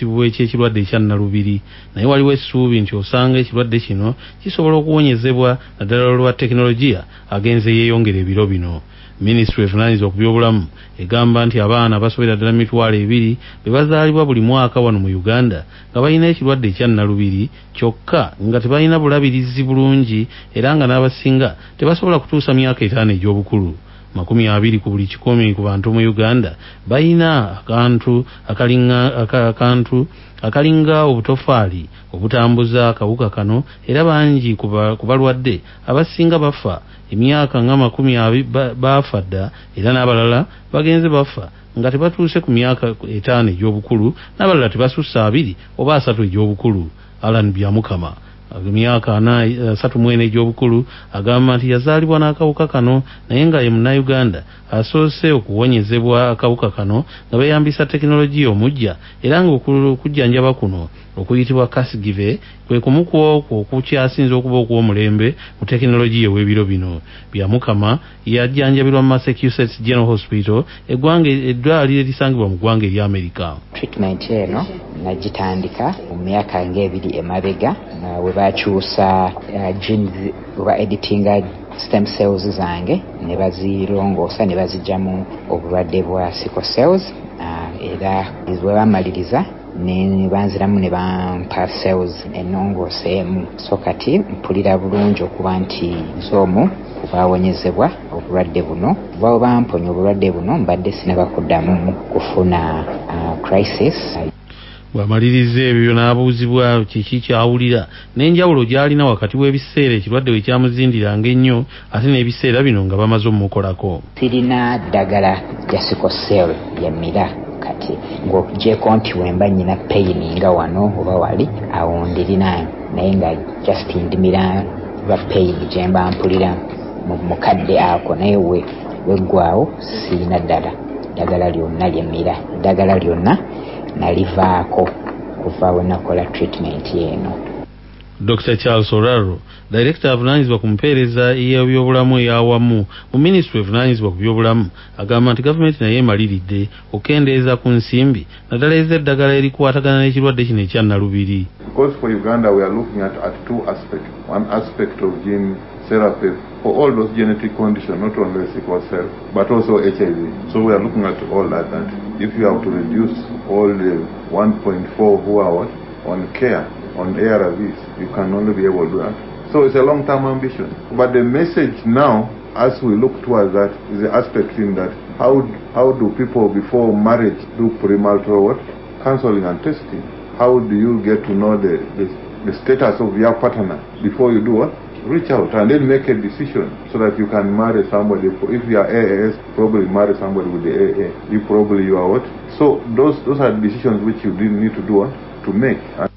ekizibu eky'ekirwadde ekya Nalubiri, naye waliwo essuubi nti osanga ekirwadde kino kisobola okuwonyezebwa naddala olwa tekinologiya agenze yeeyongera ebiro bino. Minisitule evunaanyizibwa ku byobulamu egamba nti abaana basobera ddala 2,000 be bazaalibwa buli mwaka wano mu Uganda nga balina ekirwadde ekya Nalubiri kyokka nga tebalina bulabirizi bulungi era nga n'abasinga tebasobola kutuusa myaka 5 egy'obukulu. 20 ku buli 100 ku bantu mu Uganda balina akantu akalinga obutofaali obutambuza akawuka kano, era bangi ku balwadde abasinga bafa emyaka nga 20 bafa dda, era n'abalala bagenze bafa nga tebatuuse ku myaka 5 egy'obukulu, n'abalala tebasussa 2 oba 3 egy'obukulu. Alan Byamukama emyaka 34 egy'obukulu agamba nti yazaalibwa n'akawuka kano naye nga ye Munnayuganda asoose okuwonyezebwa akawuka kano nga beeyambisa tekinologiya omujja, era nga okujjanjaba kuno okuyitibwa Kasigive kwe kumu kw'okwo okukyasinza okuba okw'omulembe mu tekinologiya ew'ebiro bino. Byamukama yajjanjabirwa mu Massachusetts General Hospital, eddwaliro erisangibwa mu ggwanga ery'Amerika. Treatment eno nagitandika mu myaka ng'ebiri emabega we bakyusa genes oba editinga stem cells zange ne bazirongoosa ne bazigyamu obulwadde bwa sickle cells, era bwe bamaliriza ne banziramu ne bampa cells ennongooseemu. So kati mpulira bulungi okuba nti z'omu bawonyezebwa obulwadde buno. Bwe bamponya obulwadde buno mbadde sinabakuddamu kufuna crisis. Bw'amaliriza ebyo n'abuuzibwa kiki kyawulira n'enjawulo gy'alina wakati w'ebiseera ekirwadde we kyamuzindiranga ennyo ate n'ebiseera bino nga bamaze omumukolako. Sirina ddagala lya sickle cell lyemmira kati ng'okugyeko nti wemba nnyina pain nga wano oba wali awo ndirina, naye nga just ndimira lwa pain gye mba mpulira mu mukadde ako, naye weggwaawo sirina ddagala lyonna lyemmira. Ddagala lyonna nalivaako kuva we nakola treatment eno. Dr. Charles Oraro, Director avunaanyizibwa ku mpeereza y'ebyobulamu ey'awamu mu Minisitule evunaanyizibwa ku byobulamu, agamba nti gavumenti naye emaliridde okukendeeza ku nsimbi naddala ez'eddagala erikwatagana n'ekirwadde kino ekya Nalubiri. Because for Uganda we are looking at two aspects. One aspect of gene therapy for all those genetic conditions, not only sickle cell, but also HIV. So we are looking at all that. If you have to reduce all the 1.4 who are on care, on ARVs, you can only be able to do that. So it's a long-term ambition. But the message now, as we look towards that, is the aspect in that how do people before marriage do premarital counseling and testing? How do you get to know the status of your partner before you do what? Reach out and then make a decision so that you can marry somebody. If you are AAS, probably marry somebody with the AA. You are what? So those are decisions which you didn't need to do what? To make.